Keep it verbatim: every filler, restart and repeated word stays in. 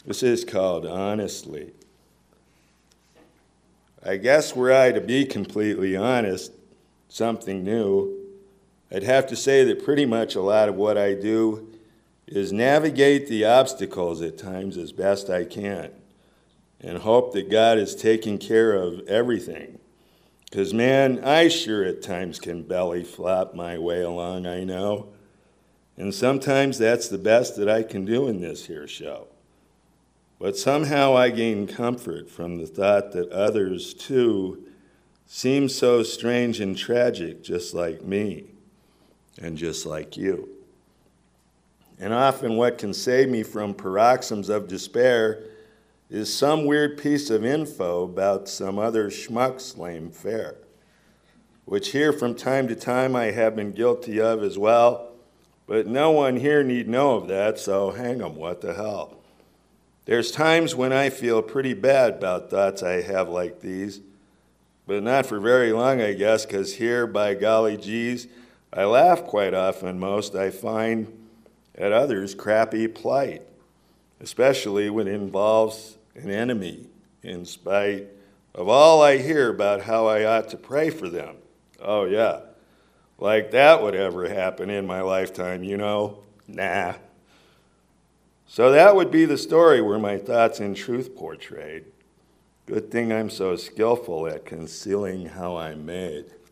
This is called Honestly. I guess were I to be completely honest, something new, I'd have to say that pretty much a lot of what I do is navigate the obstacles at times as best I can and hope that God is taking care of everything. Because, man, I sure at times can belly flop my way along, I know. And sometimes that's the best that I can do in this here show. But somehow I gain comfort from the thought that others, too, seem so strange and tragic just like me and just like you. And often what can save me from paroxysms of despair is some weird piece of info about some other schmuck's lame fare, which here from time to time I have been guilty of as well, but no one here need know of that, so hang 'em, what the hell. There's times when I feel pretty bad about thoughts I have like these, but not for very long, I guess, because here, by golly geez, I laugh quite often most, I find, at others' crappy plight, especially when it involves an enemy, in spite of all I hear about how I ought to pray for them. Oh, yeah. Like that would ever happen in my lifetime, you know? Nah. So that would be the story were my thoughts in truth portrayed. Good thing I'm so skillful at concealing how I'm made.